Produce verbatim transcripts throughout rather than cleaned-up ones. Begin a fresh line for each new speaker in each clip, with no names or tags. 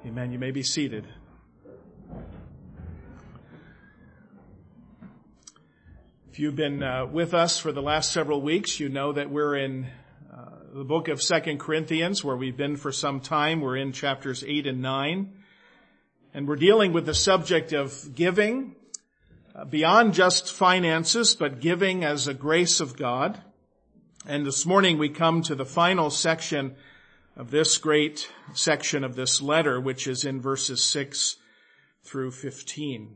Amen. You may be seated. If you've been uh, with us for the last several weeks, you know that we're in uh, the book of Second Corinthians, where we've been for some time. We're in chapters eight and nine. And we're dealing with the subject of giving, uh, beyond just finances, but giving as a grace of God. And this morning we come to the final section of this great section of this letter, which is in verses six through fifteen.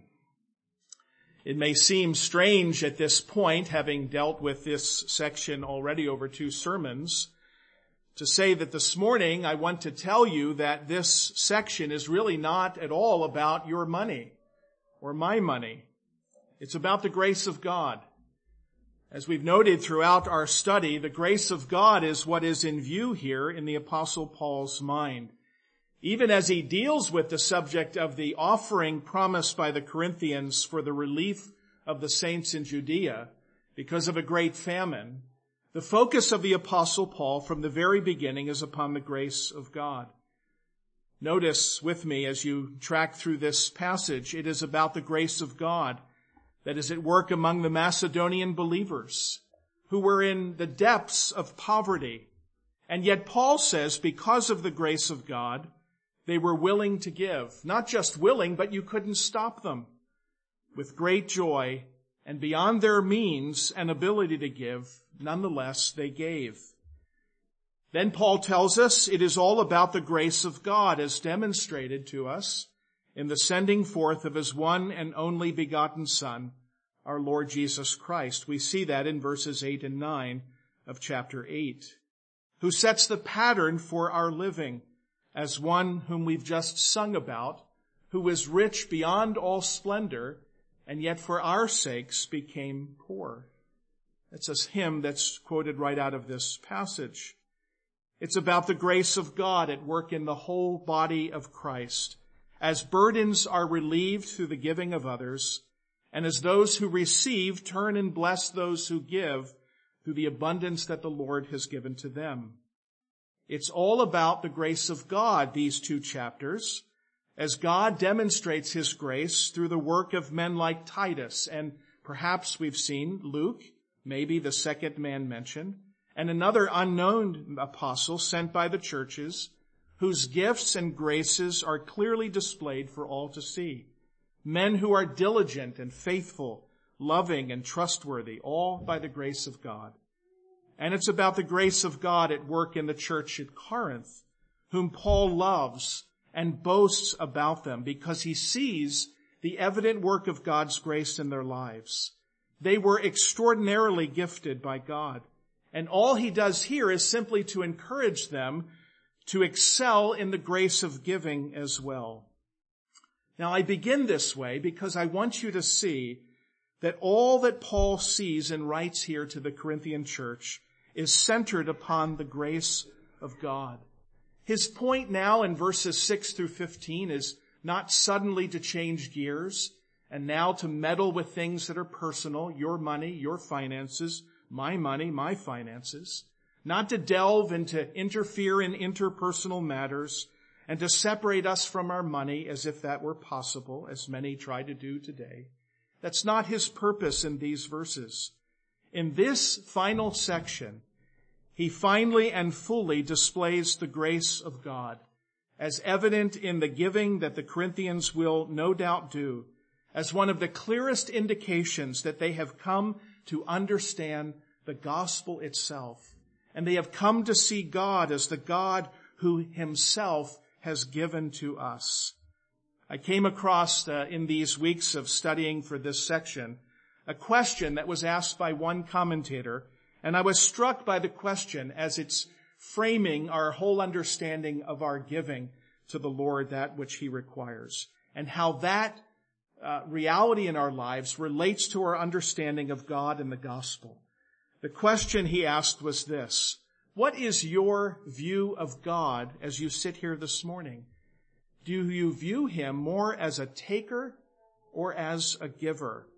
It may seem strange at this point, having dealt with this section already over two sermons, to say that this morning I want to tell you that this section is really not at all about your money or my money. It's about the grace of God. As we've noted throughout our study, the grace of God is what is in view here in the Apostle Paul's mind. Even as he deals with the subject of the offering promised by the Corinthians for the relief of the saints in Judea because of a great famine, the focus of the Apostle Paul from the very beginning is upon the grace of God. Notice with me as you track through this passage, it is about the grace of God that is at work among the Macedonian believers who were in the depths of poverty. And yet Paul says because of the grace of God, they were willing to give. Not just willing, but you couldn't stop them. With great joy and beyond their means and ability to give, nonetheless they gave. Then Paul tells us it is all about the grace of God as demonstrated to us in the sending forth of his one and only begotten Son, our Lord Jesus Christ. We see that in verses eight and nine of chapter eight, who sets the pattern for our living as one whom we've just sung about, who is rich beyond all splendor, and yet for our sakes became poor. It's a hymn that's quoted right out of this passage. It's about the grace of God at work in the whole body of Christ, as burdens are relieved through the giving of others, and as those who receive turn and bless those who give through the abundance that the Lord has given to them. It's all about the grace of God, these two chapters, as God demonstrates his grace through the work of men like Titus, and perhaps we've seen Luke, maybe the second man mentioned, and another unknown apostle sent by the churches, whose gifts and graces are clearly displayed for all to see. Men who are diligent and faithful, loving and trustworthy, all by the grace of God. And it's about the grace of God at work in the church at Corinth, whom Paul loves and boasts about them because he sees the evident work of God's grace in their lives. They were extraordinarily gifted by God. And all he does here is simply to encourage them to excel in the grace of giving as well. Now, I begin this way because I want you to see that all that Paul sees and writes here to the Corinthian church is centered upon the grace of God. His point now in verses six through fifteen is not suddenly to change gears and now to meddle with things that are personal, your money, your finances, my money, my finances. Not to delve and to interfere in interpersonal matters and to separate us from our money as if that were possible, as many try to do today. That's not his purpose in these verses. In this final section, he finally and fully displays the grace of God, as evident in the giving that the Corinthians will no doubt do, as one of the clearest indications that they have come to understand the gospel itself. And they have come to see God as the God who himself has given to us. I came across uh, in these weeks of studying for this section a question that was asked by one commentator, and I was struck by the question as it's framing our whole understanding of our giving to the Lord, that which he requires, and how that uh, reality in our lives relates to our understanding of God and the gospel. The question he asked was this: what is your view of God as you sit here this morning? Do you view him more as a taker or as a giver?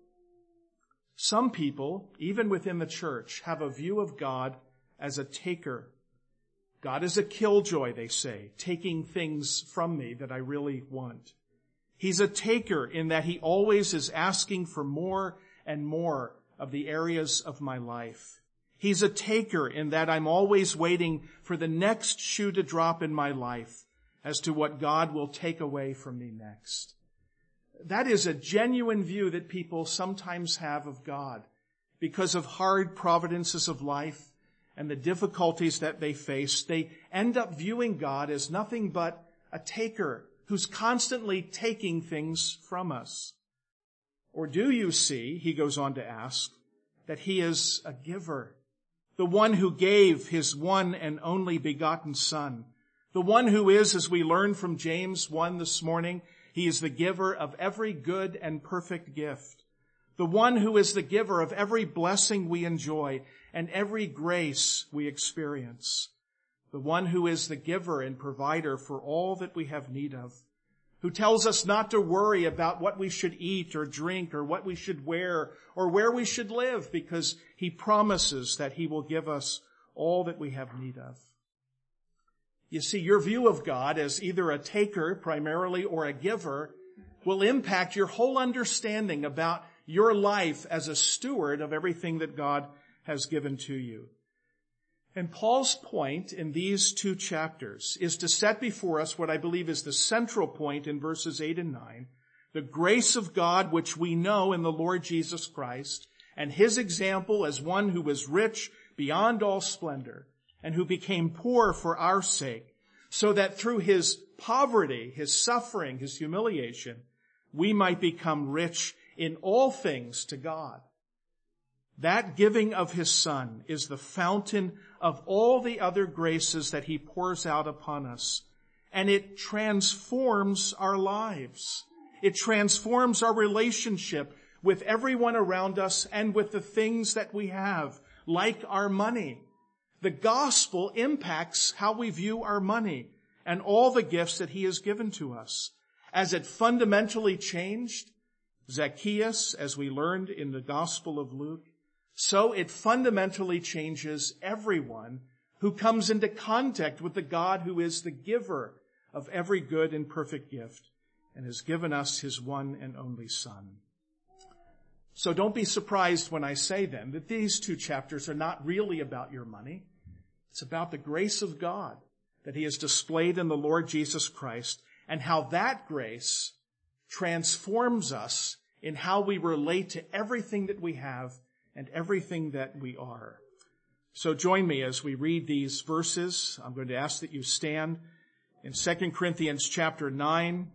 Some people, even within the church, have a view of God as a taker. God is a killjoy, they say, taking things from me that I really want. He's a taker in that he always is asking for more and more of the areas of my life. He's a taker in that I'm always waiting for the next shoe to drop in my life as to what God will take away from me next. That is a genuine view that people sometimes have of God because of hard providences of life and the difficulties that they face. They end up viewing God as nothing but a taker who's constantly taking things from us. Or do you see, he goes on to ask, that he is a giver, the one who gave his one and only begotten Son, the one who is, as we learned from James one this morning, he is the giver of every good and perfect gift, the one who is the giver of every blessing we enjoy and every grace we experience, the one who is the giver and provider for all that we have need of, who tells us not to worry about what we should eat or drink or what we should wear or where we should live, because he promises that he will give us all that we have need of. You see, your view of God as either a taker primarily or a giver will impact your whole understanding about your life as a steward of everything that God has given to you. And Paul's point in these two chapters is to set before us what I believe is the central point in verses eight and nine, the grace of God which we know in the Lord Jesus Christ, and his example as one who was rich beyond all splendor and who became poor for our sake, so that through his poverty, his suffering, his humiliation, we might become rich in all things to God. That giving of his Son is the fountain of all the other graces that he pours out upon us. And it transforms our lives. It transforms our relationship with everyone around us and with the things that we have, like our money. The gospel impacts how we view our money and all the gifts that he has given to us. As it fundamentally changed Zacchaeus, as we learned in the Gospel of Luke, so it fundamentally changes everyone who comes into contact with the God who is the giver of every good and perfect gift and has given us his one and only Son. So don't be surprised when I say then that these two chapters are not really about your money. It's about the grace of God that he has displayed in the Lord Jesus Christ and how that grace transforms us in how we relate to everything that we have and everything that we are. So join me as we read these verses. I'm going to ask that you stand in Second Corinthians chapter nine.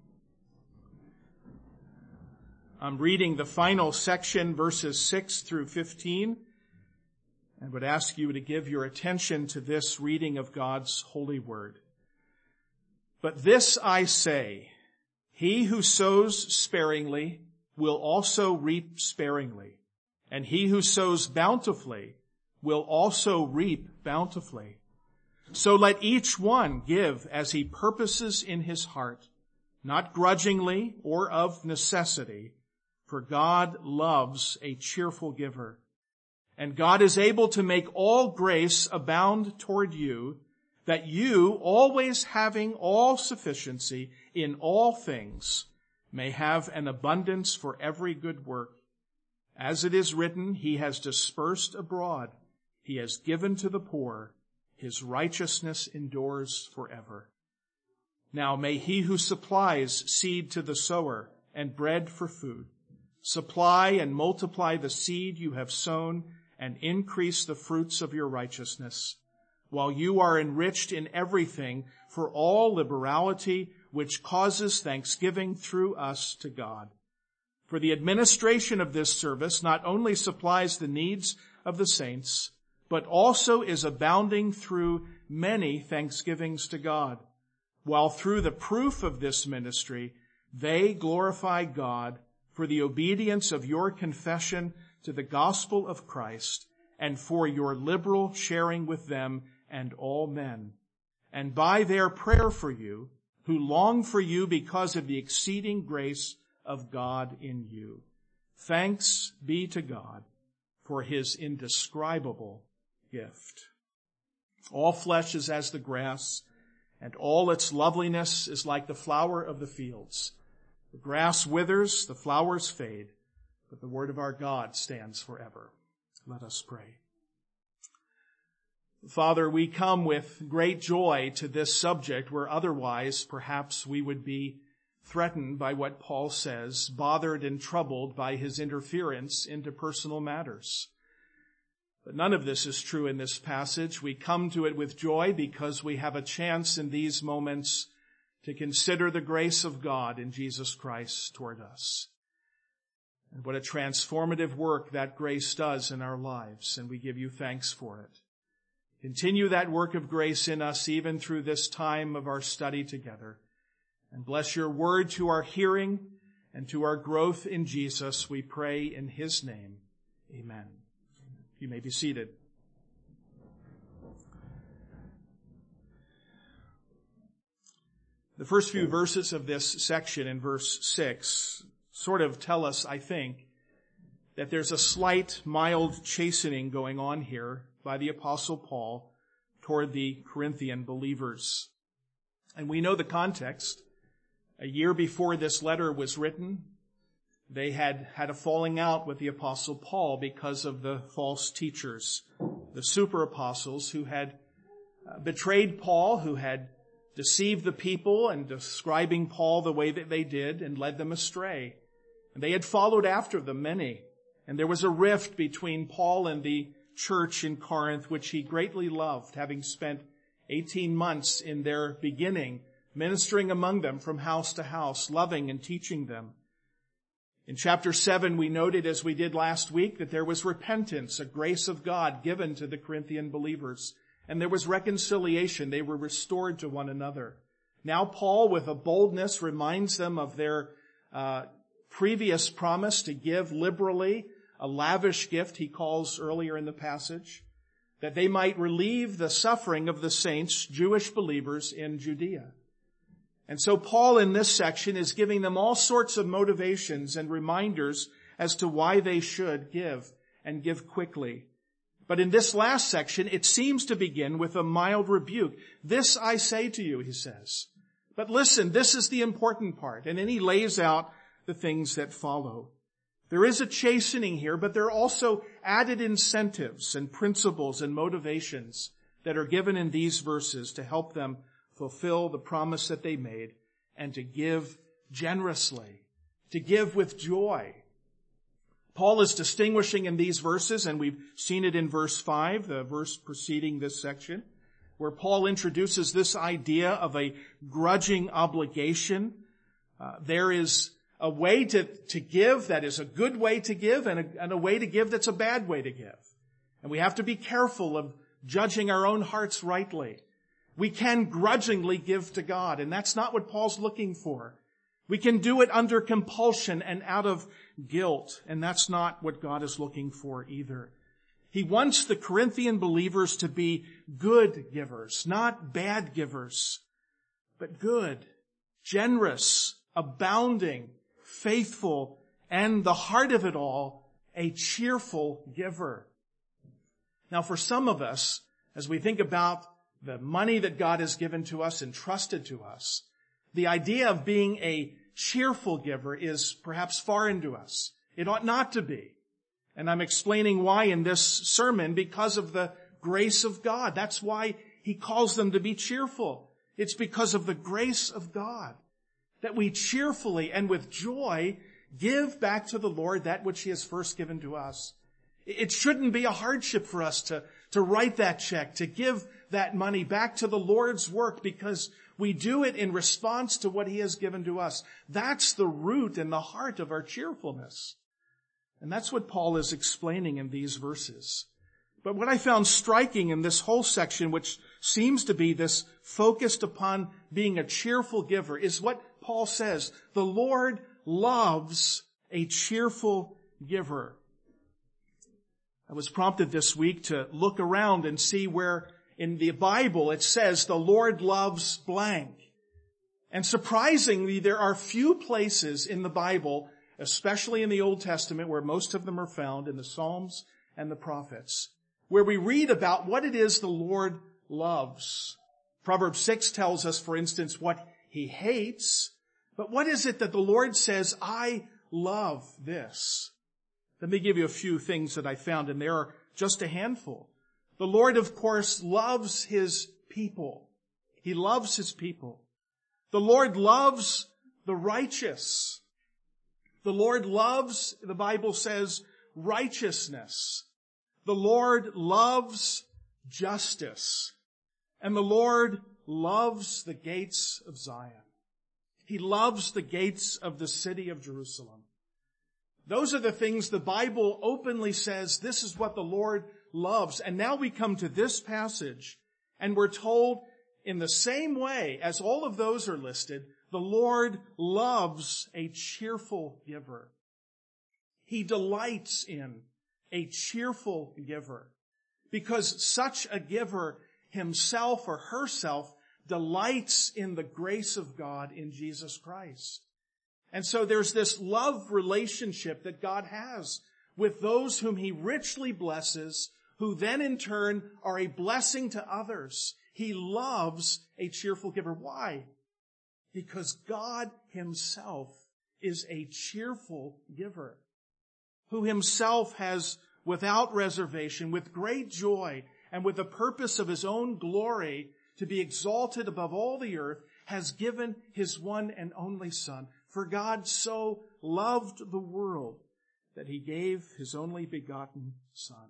I'm reading the final section, verses six through fifteen, and would ask you to give your attention to this reading of God's holy word. But this I say, he who sows sparingly will also reap sparingly. And he who sows bountifully will also reap bountifully. So let each one give as he purposes in his heart, not grudgingly or of necessity, for God loves a cheerful giver. And God is able to make all grace abound toward you, that you, always having all sufficiency in all things, may have an abundance for every good work. As it is written, he has dispersed abroad, he has given to the poor, his righteousness endures forever. Now may he who supplies seed to the sower and bread for food, supply and multiply the seed you have sown and increase the fruits of your righteousness, while you are enriched in everything for all liberality, which causes thanksgiving through us to God. For the administration of this service not only supplies the needs of the saints, but also is abounding through many thanksgivings to God, while through the proof of this ministry, they glorify God for the obedience of your confession to the gospel of Christ and for your liberal sharing with them and all men, and by their prayer for you, who long for you because of the exceeding grace of God in you. Thanks be to God for his indescribable gift. All flesh is as the grass, and all its loveliness is like the flower of the fields. The grass withers, the flowers fade, but the word of our God stands forever. Let us pray. Father, we come with great joy to this subject where otherwise perhaps we would be threatened by what Paul says, bothered and troubled by his interference into personal matters. But none of this is true in this passage. We come to it with joy because we have a chance in these moments to consider the grace of God in Jesus Christ toward us. And what a transformative work that grace does in our lives, and we give you thanks for it. Continue that work of grace in us even through this time of our study together. And bless your word to our hearing and to our growth in Jesus, we pray in his name. Amen. You may be seated. The first few verses of this section in verse six sort of tell us, I think, that there's a slight, mild chastening going on here by the Apostle Paul toward the Corinthian believers. And we know the context. A year before this letter was written, they had had a falling out with the Apostle Paul because of the false teachers, the super apostles who had betrayed Paul, who had deceived the people and describing Paul the way that they did and led them astray. And they had followed after them, many. And there was a rift between Paul and the church in Corinth, which he greatly loved, having spent eighteen months in their beginning, ministering among them from house to house, loving and teaching them. In chapter seven, we noted, as we did last week, that there was repentance, a grace of God given to the Corinthian believers. And there was reconciliation. They were restored to one another. Now Paul, with a boldness, reminds them of their uh, previous promise to give liberally, a lavish gift, he calls earlier in the passage, that they might relieve the suffering of the saints, Jewish believers in Judea. And so Paul in this section is giving them all sorts of motivations and reminders as to why they should give and give quickly. But in this last section, it seems to begin with a mild rebuke. This I say to you, he says. But listen, this is the important part. And then he lays out the things that follow. There is a chastening here, but there are also added incentives and principles and motivations that are given in these verses to help them fulfill the promise that they made and to give generously, to give with joy. Paul is distinguishing in these verses, and we've seen it in verse five, the verse preceding this section, where Paul introduces this idea of a grudging obligation. Uh, there is a way to, to give that is a good way to give and a, and a way to give that's a bad way to give. And we have to be careful of judging our own hearts rightly. We can grudgingly give to God, and that's not what Paul's looking for. We can do it under compulsion and out of guilt, and that's not what God is looking for either. He wants the Corinthian believers to be good givers, not bad givers, but good, generous, abounding, faithful, and the heart of it all, a cheerful giver. Now, for some of us, as we think about the money that God has given to us and trusted to us, the idea of being a cheerful giver is perhaps foreign to us. It ought not to be. And I'm explaining why in this sermon, because of the grace of God. That's why he calls them to be cheerful. It's because of the grace of God that we cheerfully and with joy give back to the Lord that which he has first given to us. It shouldn't be a hardship for us to, to write that check, to give that money back to the Lord's work, because we do it in response to what he has given to us. That's the root and the heart of our cheerfulness. And that's what Paul is explaining in these verses. But what I found striking in this whole section, which seems to be this focused upon being a cheerful giver, is what Paul says. The Lord loves a cheerful giver. I was prompted this week to look around and see where in the Bible it says the Lord loves blank. And surprisingly, there are few places in the Bible, especially in the Old Testament, where most of them are found in the Psalms and the prophets, where we read about what it is the Lord loves. Proverbs six tells us, for instance, what he hates. But what is it that the Lord says, I love this? Let me give you a few things that I found, and there are just a handful. The Lord, of course, loves his people. He loves his people. The Lord loves the righteous. The Lord loves, the Bible says, righteousness. The Lord loves justice. And the Lord loves the gates of Zion. He loves the gates of the city of Jerusalem. Those are the things the Bible openly says, this is what the Lord loves. And now we come to this passage, and we're told in the same way as all of those are listed, the Lord loves a cheerful giver. He delights in a cheerful giver, because such a giver himself or herself delights in the grace of God in Jesus Christ. And so there's this love relationship that God has with those whom he richly blesses, who then in turn are a blessing to others. He loves a cheerful giver. Why? Because God himself is a cheerful giver, who himself has, without reservation, with great joy, and with the purpose of his own glory to be exalted above all the earth, has given his one and only Son. For God so loved the world that he gave his only begotten Son.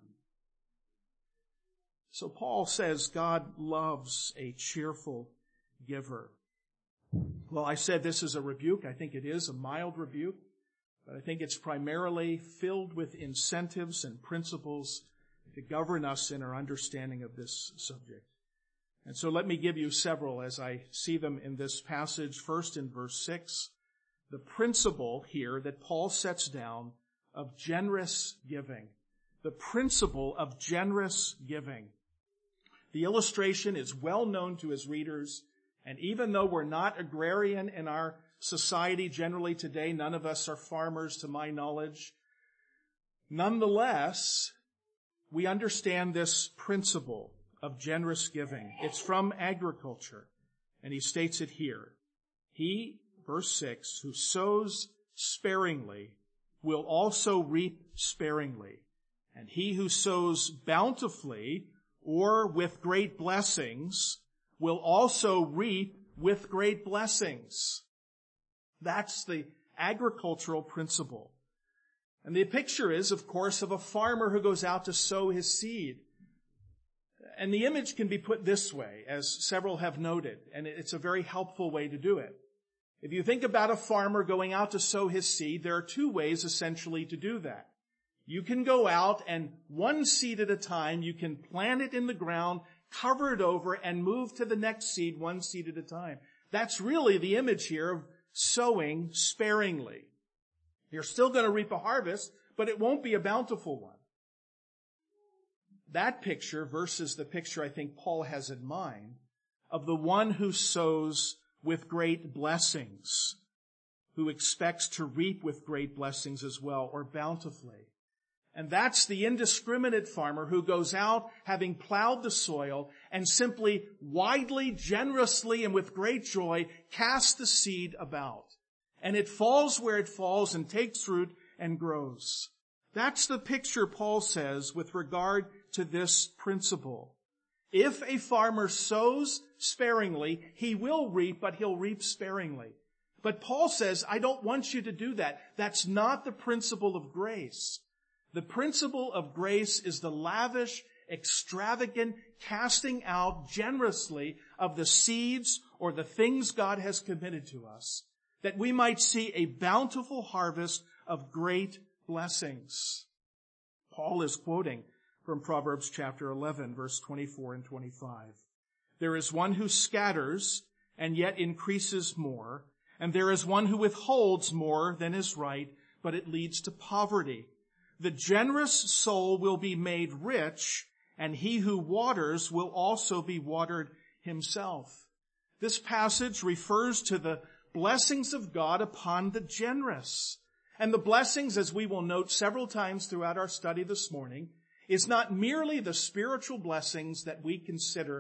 So Paul says God loves a cheerful giver. Well, I said this is a rebuke. I think it is a mild rebuke, but I think it's primarily filled with incentives and principles to govern us in our understanding of this subject. And so let me give you several as I see them in this passage. First, in verse six, the principle here that Paul sets down of generous giving. The principle of generous giving. The illustration is well known to his readers, and even though we're not agrarian in our society generally today, none of us are farmers to my knowledge, nonetheless, we understand this principle of generous giving. It's from agriculture, and he states it here. He, verse six, who sows sparingly will also reap sparingly, and he who sows bountifully or with great blessings will also reap with great blessings. That's the agricultural principle. And the picture is, of course, of a farmer who goes out to sow his seed. And the image can be put this way, as several have noted, and it's a very helpful way to do it. If you think about a farmer going out to sow his seed, there are two ways essentially to do that. You can go out and one seed at a time, you can plant it in the ground, cover it over, and move to the next seed one seed at a time. That's really the image here of sowing sparingly. You're still going to reap a harvest, but it won't be a bountiful one. That picture versus the picture I think Paul has in mind of the one who sows with great blessings, who expects to reap with great blessings as well, or bountifully. And that's the indiscriminate farmer who goes out having plowed the soil and simply widely, generously, and with great joy casts the seed about. And it falls where it falls and takes root and grows. That's the picture Paul says with regard to this principle. If a farmer sows sparingly, he will reap, but he'll reap sparingly. But Paul says, I don't want you to do that. That's not the principle of grace. The principle of grace is the lavish, extravagant casting out generously of the seeds or the things God has committed to us, that we might see a bountiful harvest of great blessings. Paul is quoting from Proverbs chapter eleven, verse twenty-four and twenty-five. There is one who scatters and yet increases more, and there is one who withholds more than is right, but it leads to poverty. The generous soul will be made rich, and he who waters will also be watered himself. This passage refers to the blessings of God upon the generous. And the blessings, as we will note several times throughout our study this morning, is not merely the spiritual blessings that we consider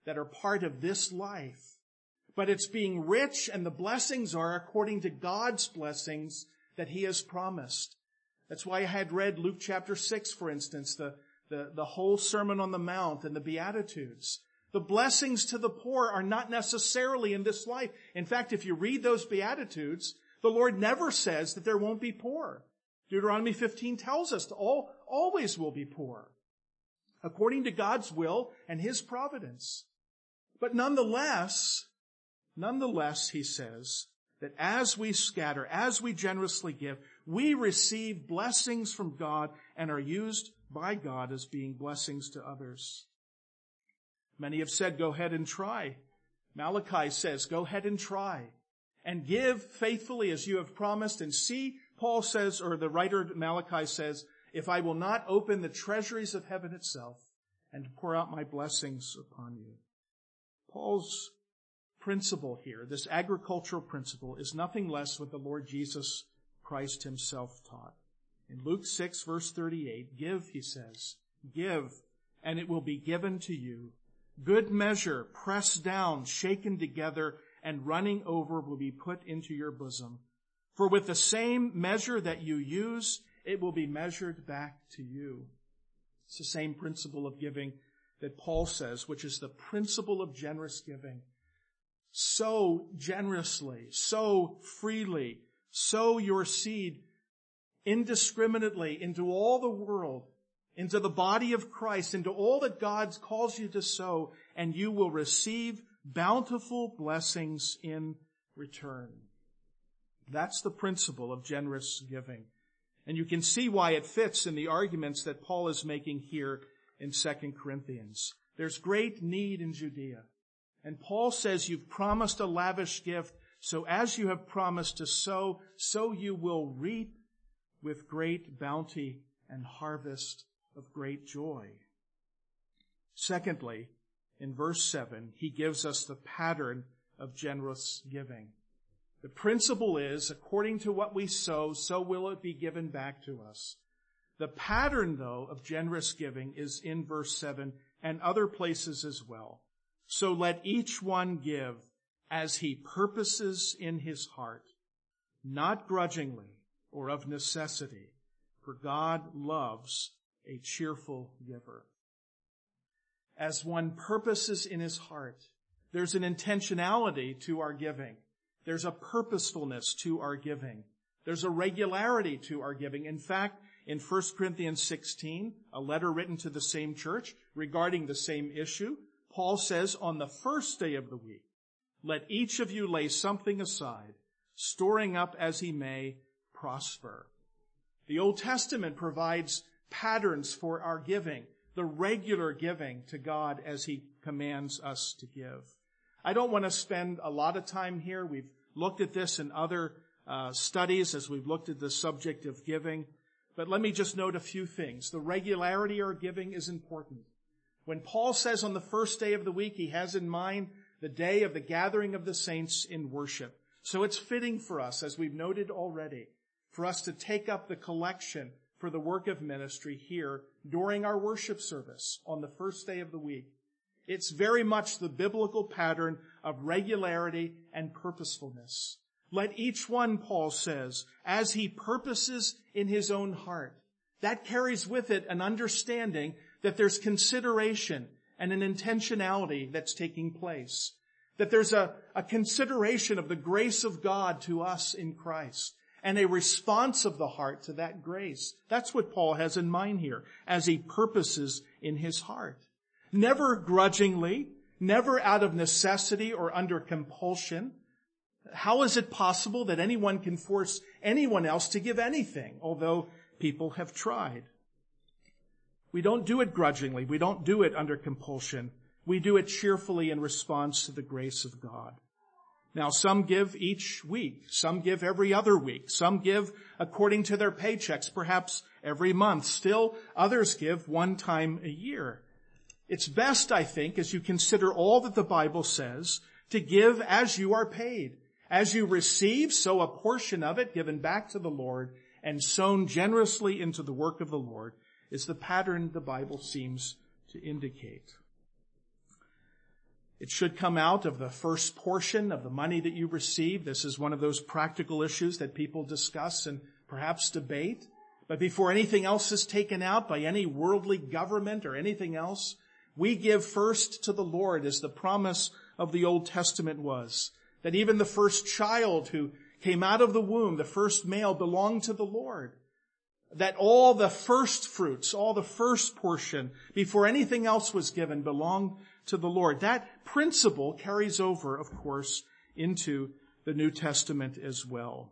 that are part of this life. But it's being rich, and the blessings are according to God's blessings that he has promised. That's why I had read Luke chapter six, for instance, the, the, the whole Sermon on the Mount and the Beatitudes. The blessings to the poor are not necessarily in this life. In fact, if you read those Beatitudes, the Lord never says that there won't be poor. Deuteronomy fifteen tells us that all always will be poor, according to God's will and his providence. But nonetheless, nonetheless, he says that as we scatter, as we generously give, we receive blessings from God and are used by God as being blessings to others. Many have said, go ahead and try. Malachi says, go ahead and try and give faithfully as you have promised. And see, Paul says, or the writer Malachi says, if I will not open the treasuries of heaven itself and pour out my blessings upon you. Paul's principle here, this agricultural principle, is nothing less what the Lord Jesus Christ himself taught. In Luke six, verse thirty-eight, give, he says, give, and it will be given to you. Good measure, pressed down, shaken together, and running over will be put into your bosom. For with the same measure that you use, it will be measured back to you. It's the same principle of giving that Paul says, which is the principle of generous giving. Sow generously, sow freely, sow your seed indiscriminately into all the world, into the body of Christ, into all that God calls you to sow, and you will receive bountiful blessings in return. That's the principle of generous giving. And you can see why it fits in the arguments that Paul is making here in Second Corinthians. There's great need in Judea. And Paul says, you've promised a lavish gift, so as you have promised to sow, so you will reap with great bounty and harvest of great joy. Secondly, in verse seven, he gives us the pattern of generous giving. The principle is, according to what we sow, so will it be given back to us. The pattern, though, of generous giving is in verse seven and other places as well. So let each one give as he purposes in his heart, not grudgingly or of necessity, for God loves a cheerful giver. As one purposes in his heart, there's an intentionality to our giving. There's a purposefulness to our giving. There's a regularity to our giving. In fact, in First Corinthians sixteen, a letter written to the same church regarding the same issue, Paul says, on the first day of the week, let each of you lay something aside, storing up as he may prosper. The Old Testament provides patterns for our giving, the regular giving to God as he commands us to give. I don't want to spend a lot of time here. We've looked at this in other uh, studies as we've looked at the subject of giving. But let me just note a few things. The regularity of our giving is important. When Paul says on the first day of the week, he has in mind the day of the gathering of the saints in worship. So it's fitting for us, as we've noted already, for us to take up the collection for the work of ministry here during our worship service on the first day of the week. It's very much the biblical pattern of regularity and purposefulness. Let each one, Paul says, as he purposes in his own heart. That carries with it an understanding that there's consideration and an intentionality that's taking place. That there's a, a consideration of the grace of God to us in Christ and a response of the heart to that grace. That's what Paul has in mind here as he purposes in his heart. Never grudgingly, never out of necessity or under compulsion. How is it possible that anyone can force anyone else to give anything, although people have tried? We don't do it grudgingly. We don't do it under compulsion. We do it cheerfully in response to the grace of God. Now, some give each week. Some give every other week. Some give according to their paychecks, perhaps every month. Still, others give one time a year. It's best, I think, as you consider all that the Bible says, to give as you are paid. As you receive, sow a portion of it given back to the Lord and sown generously into the work of the Lord is the pattern the Bible seems to indicate. It should come out of the first portion of the money that you receive. This is one of those practical issues that people discuss and perhaps debate. But before anything else is taken out by any worldly government or anything else, we give first to the Lord, as the promise of the Old Testament was. That even the first child who came out of the womb, the first male, belonged to the Lord. That all the first fruits, all the first portion, before anything else was given, belonged to the Lord. That principle carries over, of course, into the New Testament as well.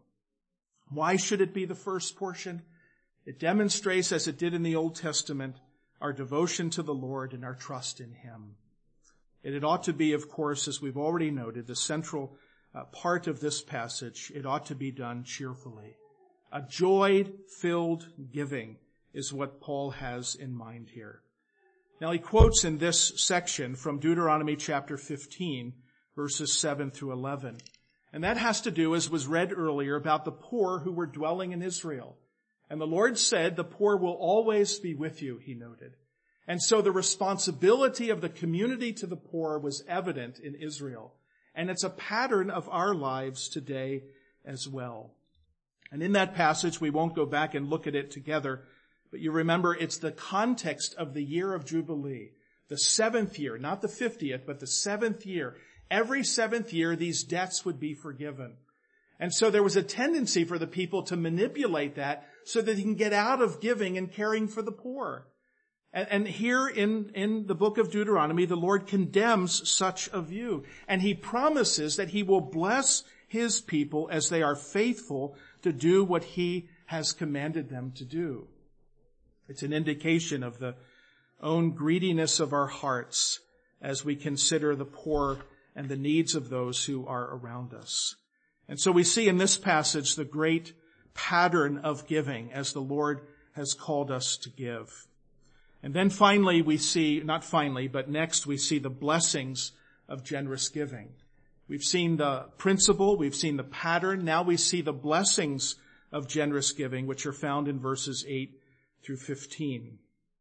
Why should it be the first portion? It demonstrates, as it did in the Old Testament, our devotion to the Lord and our trust in Him. And it ought to be, of course, as we've already noted, the central uh, part of this passage. It ought to be done cheerfully. A joy-filled giving is what Paul has in mind here. Now he quotes in this section from Deuteronomy chapter fifteen, verses seven through eleven. And that has to do, as was read earlier, about the poor who were dwelling in Israel. And the Lord said, the poor will always be with you, he noted. And so the responsibility of the community to the poor was evident in Israel. And it's a pattern of our lives today as well. And in that passage, we won't go back and look at it together, but you remember it's the context of the year of Jubilee, the seventh year, not the fiftieth, but the seventh year. Every seventh year, these debts would be forgiven. And so there was a tendency for the people to manipulate that so that they can get out of giving and caring for the poor. And, and here in, in the book of Deuteronomy, the Lord condemns such a view. And He promises that He will bless His people as they are faithful to do what He has commanded them to do. It's an indication of the own greediness of our hearts as we consider the poor and the needs of those who are around us. And so we see in this passage the great pattern of giving as the Lord has called us to give. And then finally we see, not finally, but next we see the blessings of generous giving. We've seen the principle, we've seen the pattern, now we see the blessings of generous giving, which are found in verses eight through fifteen.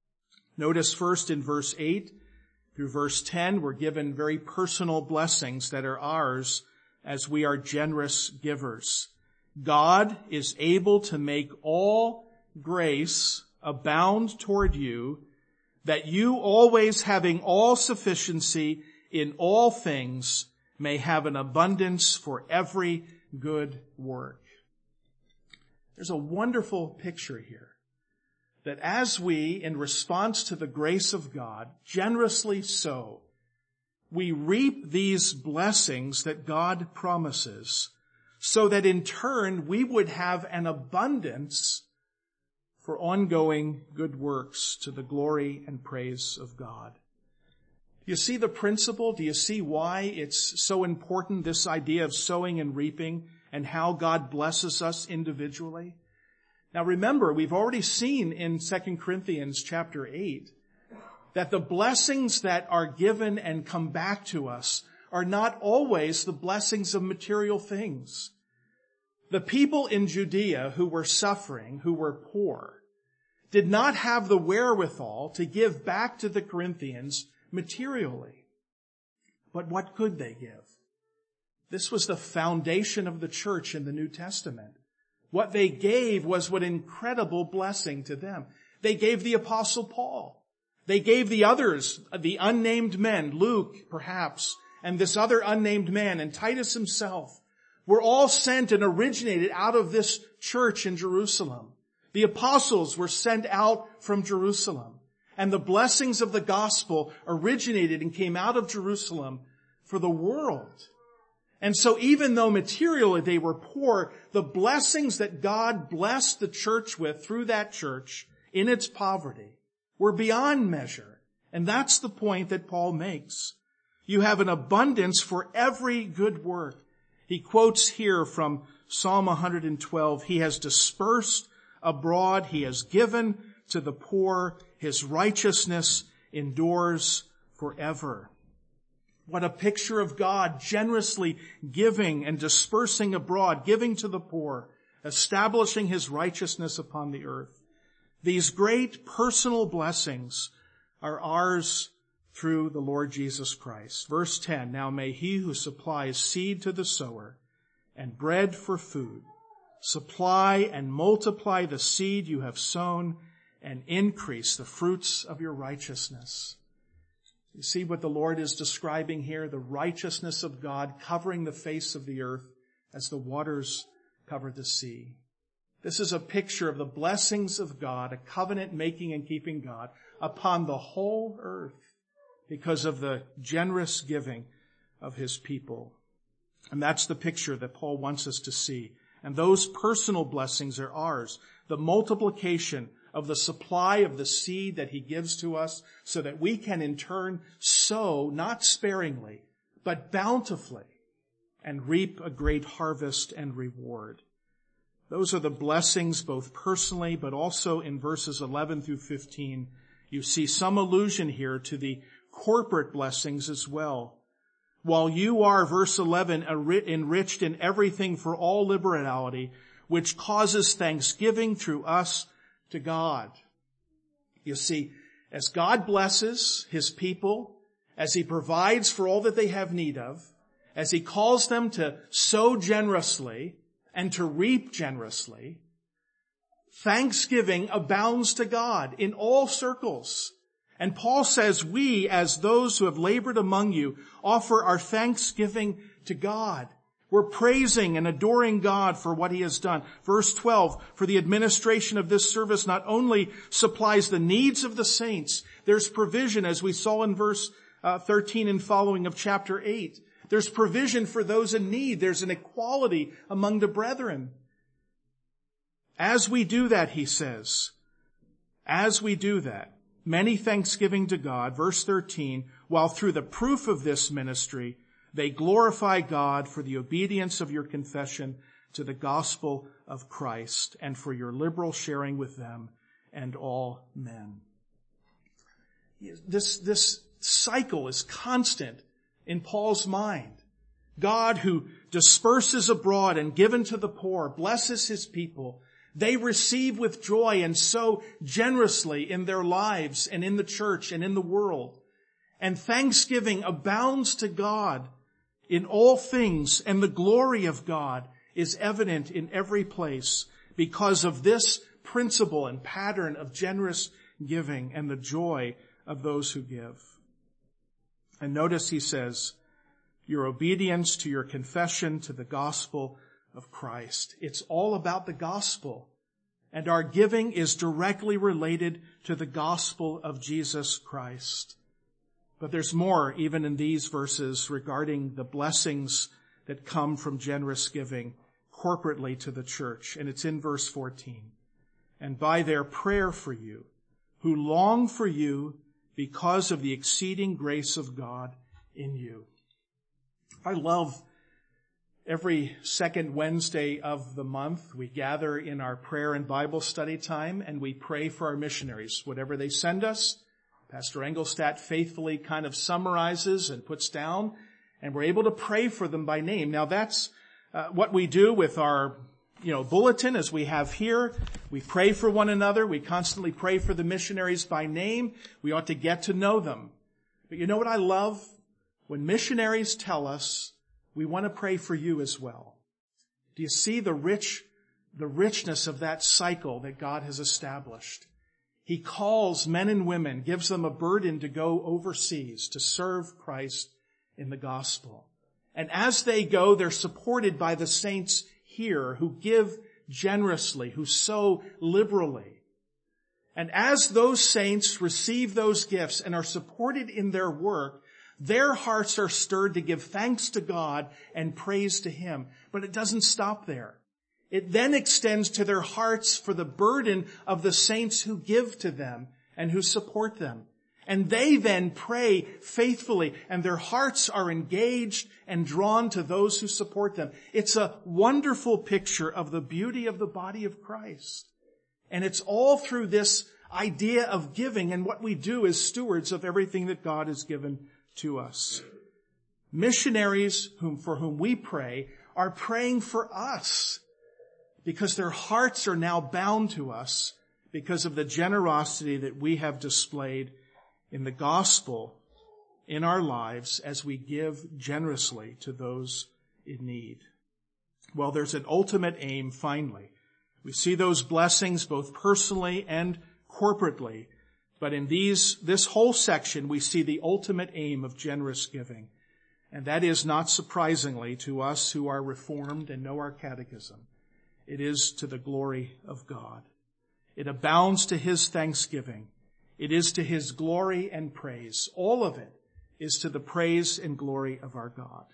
Notice first in verse eight through verse ten, we're given very personal blessings that are ours as we are generous givers. God is able to make all grace abound toward you, that you always having all sufficiency in all things may have an abundance for every good work. There's a wonderful picture here that as we, in response to the grace of God, generously sow, we reap these blessings that God promises, so that in turn we would have an abundance for ongoing good works to the glory and praise of God. Do you see the principle? Do you see why it's so important, this idea of sowing and reaping, and how God blesses us individually? Now remember, we've already seen in Second Corinthians chapter eight that the blessings that are given and come back to us are not always the blessings of material things. The people in Judea who were suffering, who were poor, did not have the wherewithal to give back to the Corinthians materially. But what could they give? This was the foundation of the church in the New Testament. What they gave was what incredible blessing to them. They gave the Apostle Paul. They gave the others, the unnamed men, Luke perhaps, and this other unnamed man, and Titus himself, were all sent and originated out of this church in Jerusalem. The apostles were sent out from Jerusalem. And the blessings of the gospel originated and came out of Jerusalem for the world. And so even though materially they were poor, the blessings that God blessed the church with through that church in its poverty were beyond measure. And that's the point that Paul makes. You have an abundance for every good work. He quotes here from Psalm one hundred twelve, He has dispersed abroad, He has given to the poor, His righteousness endures forever. What a picture of God generously giving and dispersing abroad, giving to the poor, establishing His righteousness upon the earth. These great personal blessings are ours through the Lord Jesus Christ. Verse ten, now may he who supplies seed to the sower and bread for food supply and multiply the seed you have sown and increase the fruits of your righteousness. You see what the Lord is describing here, the righteousness of God covering the face of the earth as the waters cover the sea. This is a picture of the blessings of God, a covenant-making and keeping God upon the whole earth because of the generous giving of his people. And that's the picture that Paul wants us to see. And those personal blessings are ours. The multiplication of the supply of the seed that he gives to us so that we can in turn sow, not sparingly, but bountifully, and reap a great harvest and reward. Those are the blessings both personally, but also in verses eleven through fifteen. You see some allusion here to the corporate blessings as well. While you are, verse eleven, enriched in everything for all liberality, which causes thanksgiving through us to God. You see, as God blesses his people, as he provides for all that they have need of, as he calls them to sow generously and to reap generously, thanksgiving abounds to God in all circles. And Paul says, we, as those who have labored among you, offer our thanksgiving to God. We're praising and adoring God for what he has done. Verse twelve, for the administration of this service not only supplies the needs of the saints, there's provision, as we saw in verse uh, thirteen and following of chapter eight. There's provision for those in need. There's an equality among the brethren. As we do that, he says, as we do that, many thanksgiving to God, verse thirteen, while through the proof of this ministry, they glorify God for the obedience of your confession to the gospel of Christ and for your liberal sharing with them and all men. This, this cycle is constant in Paul's mind. God, who disperses abroad and given to the poor, blesses his people. They receive with joy and sow generously in their lives and in the church and in the world. And thanksgiving abounds to God in all things, and the glory of God is evident in every place because of this principle and pattern of generous giving and the joy of those who give. And notice he says, your obedience to your confession to the gospel of Christ. It's all about the gospel. And our giving is directly related to the gospel of Jesus Christ. But there's more even in these verses regarding the blessings that come from generous giving corporately to the church. And it's in verse fourteen. And by their prayer for you, who long for you because of the exceeding grace of God in you. I love every second Wednesday of the month, we gather in our prayer and Bible study time and we pray for our missionaries. Whatever they send us, Pastor Engelstadt faithfully kind of summarizes and puts down, and we're able to pray for them by name. Now that's uh, what we do with our, you know, bulletin as we have here. We pray for one another. We constantly pray for the missionaries by name. We ought to get to know them. But you know what I love? When missionaries tell us, we want to pray for you as well. Do you see the rich, the richness of that cycle that God has established? He calls men and women, gives them a burden to go overseas to serve Christ in the gospel. And as they go, they're supported by the saints here who give generously, who sow liberally. And as those saints receive those gifts and are supported in their work, their hearts are stirred to give thanks to God and praise to him. But it doesn't stop there. It then extends to their hearts for the burden of the saints who give to them and who support them. And they then pray faithfully, and their hearts are engaged and drawn to those who support them. It's a wonderful picture of the beauty of the body of Christ. And it's all through this idea of giving and what we do as stewards of everything that God has given to us. Missionaries whom, for whom we pray are praying for us because their hearts are now bound to us because of the generosity that we have displayed in the gospel in our lives as we give generously to those in need. Well, there's an ultimate aim, finally. We see those blessings both personally and corporately. But in these, this whole section, we see the ultimate aim of generous giving. And that is, not surprisingly to us who are Reformed and know our catechism, it is to the glory of God. It abounds to His thanksgiving. It is to His glory and praise. All of it is to the praise and glory of our God.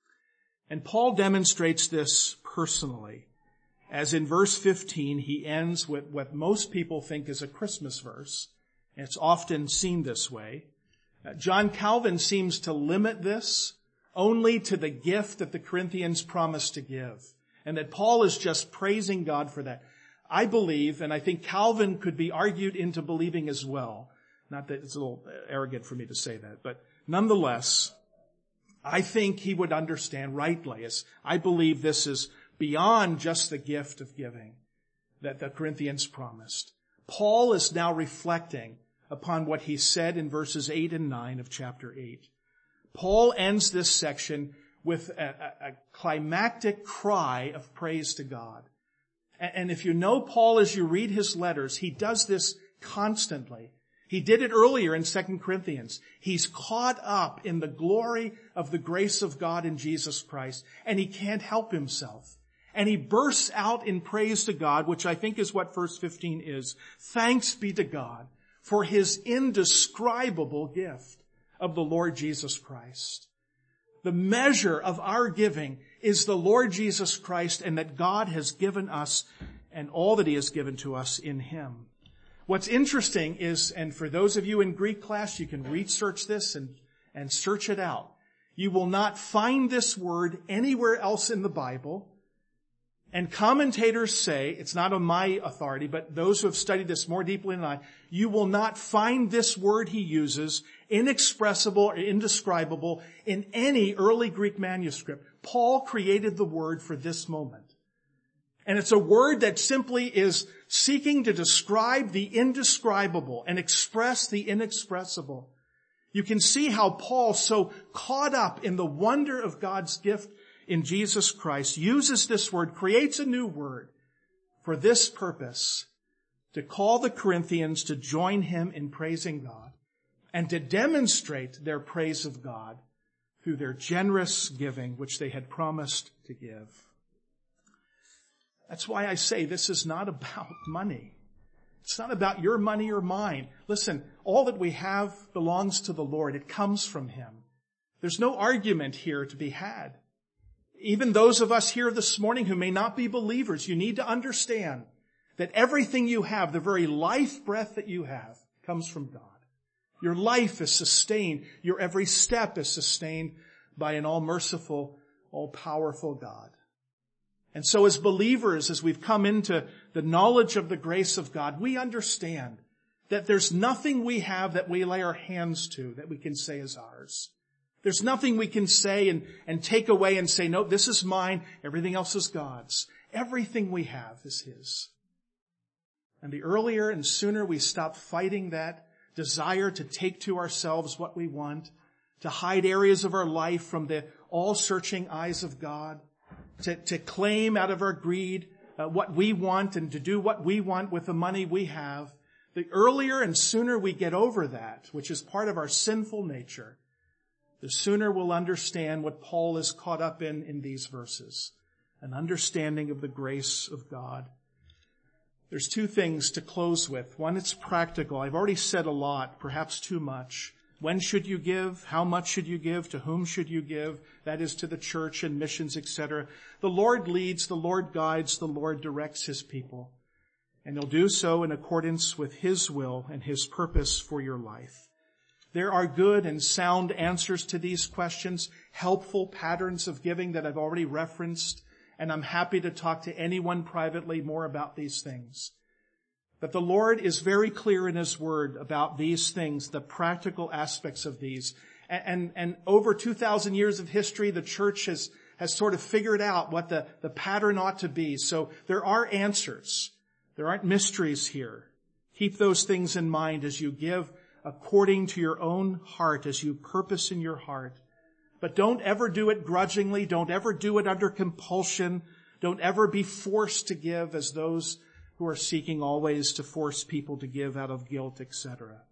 And Paul demonstrates this personally, as in verse fifteen, he ends with what most people think is a Christmas verse. And it's often seen this way. Uh, John Calvin seems to limit this only to the gift that the Corinthians promised to give, and that Paul is just praising God for that. I believe, and I think Calvin could be argued into believing as well, not that it's a little arrogant for me to say that, but nonetheless, I think he would understand rightly, as I believe this is beyond just the gift of giving that the Corinthians promised. Paul is now reflecting upon what he said in verses eight and nine of chapter eight. Paul ends this section with a, a, a climactic cry of praise to God. And, and if you know Paul as you read his letters, he does this constantly. He did it earlier in Second Corinthians. He's caught up in the glory of the grace of God in Jesus Christ, and he can't help himself. And he bursts out in praise to God, which I think is what verse fifteen is. Thanks be to God for His indescribable gift of the Lord Jesus Christ. The measure of our giving is the Lord Jesus Christ, and that God has given us and all that He has given to us in Him. What's interesting is, and for those of you in Greek class, you can research this and, and search it out. You will not find this word anywhere else in the Bible. And commentators say, it's not on my authority, but those who have studied this more deeply than I, you will not find this word he uses, inexpressible or indescribable, in any early Greek manuscript. Paul created the word for this moment. And it's a word that simply is seeking to describe the indescribable and express the inexpressible. You can see how Paul, so caught up in the wonder of God's gift in Jesus Christ, uses this word, creates a new word for this purpose, to call the Corinthians to join him in praising God and to demonstrate their praise of God through their generous giving, which they had promised to give. That's why I say this is not about money. It's not about your money or mine. Listen, all that we have belongs to the Lord. It comes from Him. There's no argument here to be had. Even those of us here this morning who may not be believers, you need to understand that everything you have, the very life breath that you have, comes from God. Your life is sustained. Your every step is sustained by an all-merciful, all-powerful God. And so as believers, as we've come into the knowledge of the grace of God, we understand that there's nothing we have that we lay our hands to that we can say is ours. There's nothing we can say and, and take away and say, no, this is mine, everything else is God's. Everything we have is His. And the earlier and sooner we stop fighting that desire to take to ourselves what we want, to hide areas of our life from the all-searching eyes of God, to, to claim out of our greed uh, what we want and to do what we want with the money we have, the earlier and sooner we get over that, which is part of our sinful nature, the sooner we'll understand what Paul is caught up in in these verses, an understanding of the grace of God. There's two things to close with. One, it's practical. I've already said a lot, perhaps too much. When should you give? How much should you give? To whom should you give? That is to the church and missions, et cetera. The Lord leads, the Lord guides, the Lord directs His people. And He'll do so in accordance with His will and His purpose for your life. There are good and sound answers to these questions, helpful patterns of giving that I've already referenced, and I'm happy to talk to anyone privately more about these things. But the Lord is very clear in His Word about these things, the practical aspects of these. And, and, and over two thousand years of history, the church has, has sort of figured out what the, the pattern ought to be. So there are answers. There aren't mysteries here. Keep those things in mind as you give according to your own heart as you purpose in your heart. But don't ever do it grudgingly. Don't ever do it under compulsion. Don't ever be forced to give as those who are seeking always to force people to give out of guilt, et cetera.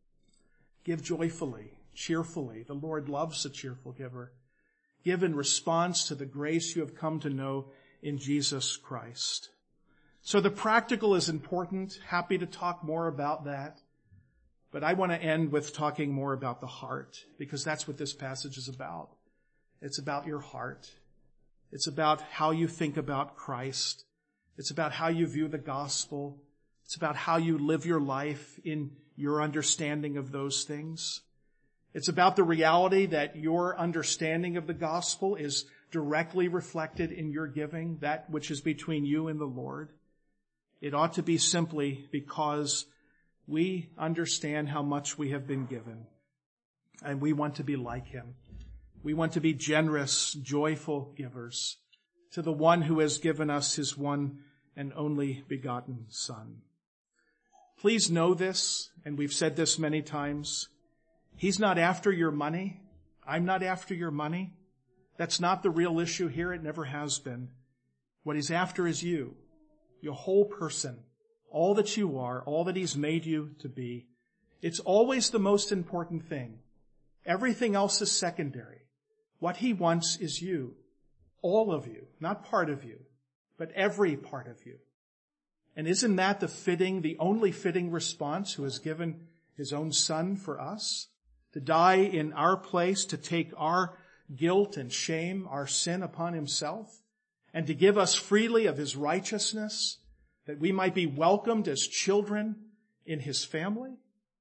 Give joyfully, cheerfully. The Lord loves a cheerful giver. Give in response to the grace you have come to know in Jesus Christ. So the practical is important. Happy to talk more about that. But I want to end with talking more about the heart, because that's what this passage is about. It's about your heart. It's about how you think about Christ. It's about how you view the gospel. It's about how you live your life in your understanding of those things. It's about the reality that your understanding of the gospel is directly reflected in your giving, that which is between you and the Lord. It ought to be simply because we understand how much we have been given, and we want to be like him. We want to be generous, joyful givers to the one who has given us his one and only begotten Son. Please know this, and we've said this many times. He's not after your money. I'm not after your money. That's not the real issue here. It never has been. What he's after is you, your whole person, all that you are, all that he's made you to be. It's always the most important thing. Everything else is secondary. What he wants is you, all of you, not part of you, but every part of you. And isn't that the fitting, the only fitting response, who has given his own Son for us to die in our place, to take our guilt and shame, our sin upon himself, and to give us freely of his righteousness, that we might be welcomed as children in his family?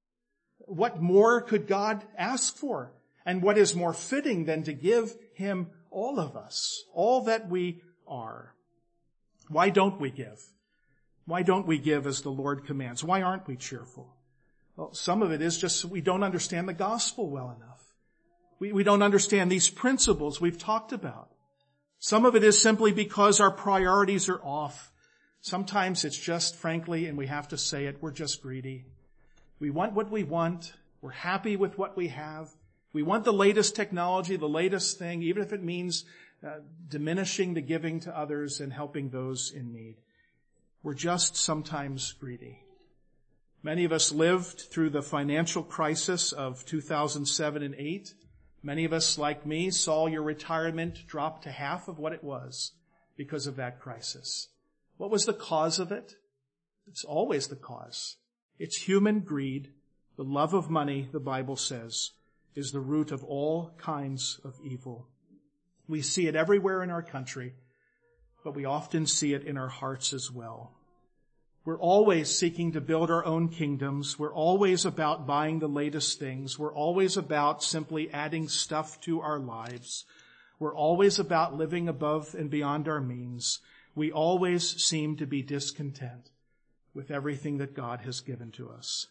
What more could God ask for? And what is more fitting than to give him all of us, all that we are? Why don't we give? Why don't we give as the Lord commands? Why aren't we cheerful? Well, some of it is just we don't understand the gospel well enough. We, we don't understand these principles we've talked about. Some of it is simply because our priorities are off. Sometimes it's just, frankly, and we have to say it, we're just greedy. We want what we want. We're happy with what we have. We want the latest technology, the latest thing, even if it means uh, diminishing the giving to others and helping those in need. We're just sometimes greedy. Many of us lived through the financial crisis of two thousand seven and eight. Many of us, like me, saw your retirement drop to half of what it was because of that crisis. What was the cause of it? It's always the cause. It's human greed. The love of money, the Bible says, is the root of all kinds of evil. We see it everywhere in our country, but we often see it in our hearts as well. We're always seeking to build our own kingdoms. We're always about buying the latest things. We're always about simply adding stuff to our lives. We're always about living above and beyond our means. We always seem to be discontent with everything that God has given to us.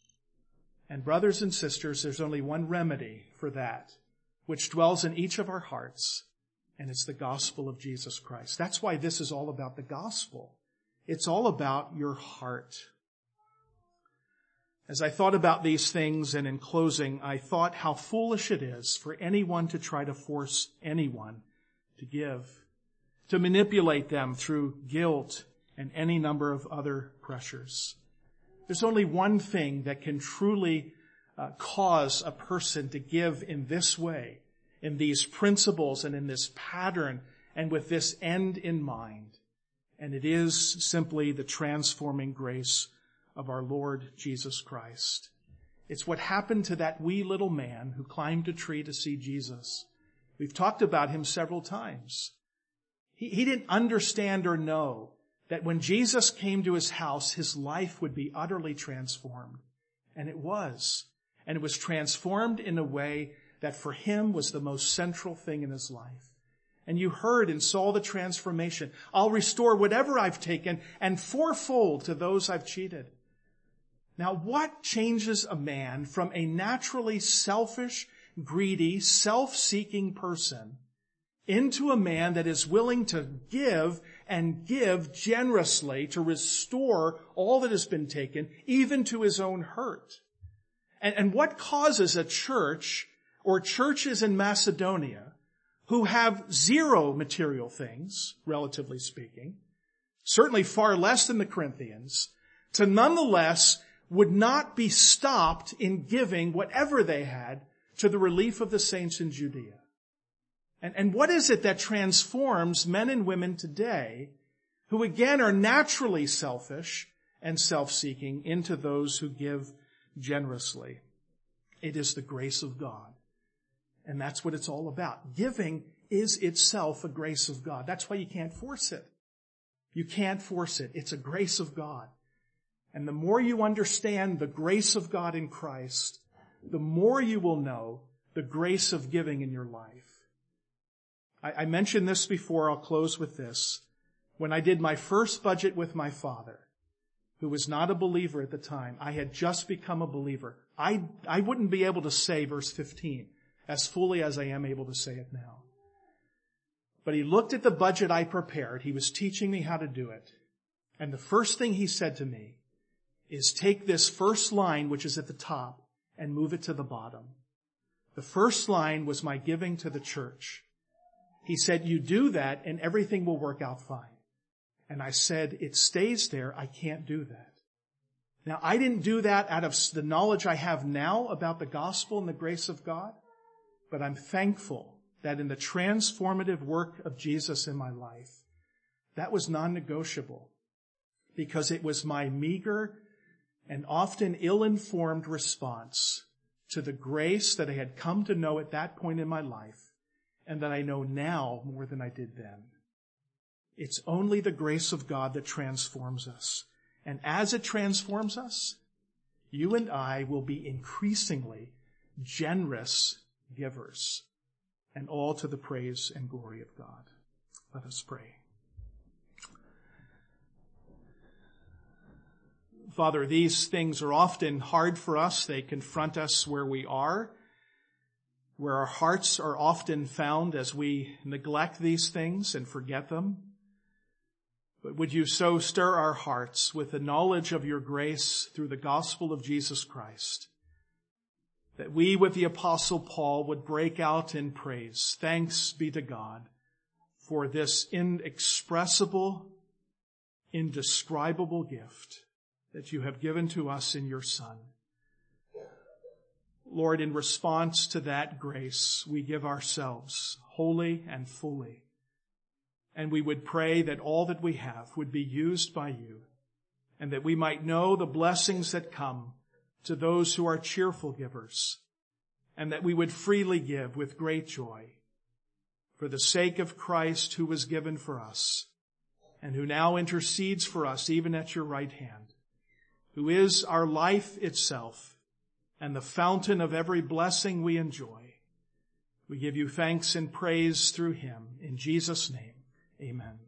And brothers and sisters, there's only one remedy for that, which dwells in each of our hearts, and it's the gospel of Jesus Christ. That's why this is all about the gospel. It's all about your heart. As I thought about these things, and in closing, I thought how foolish it is for anyone to try to force anyone to give, to manipulate them through guilt and any number of other pressures. There's only one thing that can truly uh, cause a person to give in this way, in these principles and in this pattern and with this end in mind. And it is simply the transforming grace of our Lord Jesus Christ. It's what happened to that wee little man who climbed a tree to see Jesus. We've talked about him several times. He, he didn't understand or know that when Jesus came to his house, his life would be utterly transformed. And it was. And it was transformed in a way that for him was the most central thing in his life. And you heard and saw the transformation. I'll restore whatever I've taken and fourfold to those I've cheated. Now, what changes a man from a naturally selfish, greedy, self-seeking person into a man that is willing to give and give generously to restore all that has been taken, even to his own hurt? And, and what causes a church or churches in Macedonia who have zero material things, relatively speaking, certainly far less than the Corinthians, to nonetheless would not be stopped in giving whatever they had to the relief of the saints in Judea? And, and what is it that transforms men and women today who again are naturally selfish and self-seeking into those who give generously? It is the grace of God. And that's what it's all about. Giving is itself a grace of God. That's why you can't force it. You can't force it. It's a grace of God. And the more you understand the grace of God in Christ, the more you will know the grace of giving in your life. I, I mentioned this before. I'll close with this. When I did my first budget with my father, who was not a believer at the time, I had just become a believer. I, I wouldn't be able to say verse fifteen as fully as I am able to say it now. But he looked at the budget I prepared. He was teaching me how to do it. And the first thing he said to me is, take this first line, which is at the top, and move it to the bottom. The first line was my giving to the church. He said, you do that and everything will work out fine. And I said, it stays there. I can't do that. Now, I didn't do that out of the knowledge I have now about the gospel and the grace of God, but I'm thankful that in the transformative work of Jesus in my life, that was non-negotiable, because it was my meager and often ill-informed response to the grace that I had come to know at that point in my life and that I know now more than I did then. It's only the grace of God that transforms us. And as it transforms us, you and I will be increasingly generous givers, and all to the praise and glory of God. Let us pray. Father, these things are often hard for us. They confront us where we are, where our hearts are often found as we neglect these things and forget them. But would you so stir our hearts with the knowledge of your grace through the gospel of Jesus Christ, that we, with the Apostle Paul, would break out in praise. Thanks be to God for this inexpressible, indescribable gift that you have given to us in your Son. Lord, in response to that grace, we give ourselves wholly and fully. And we would pray that all that we have would be used by you, and that we might know the blessings that come to those who are cheerful givers, and that we would freely give with great joy for the sake of Christ, who was given for us and who now intercedes for us even at your right hand, who is our life itself and the fountain of every blessing we enjoy. We give you thanks and praise through him. In Jesus' name, amen.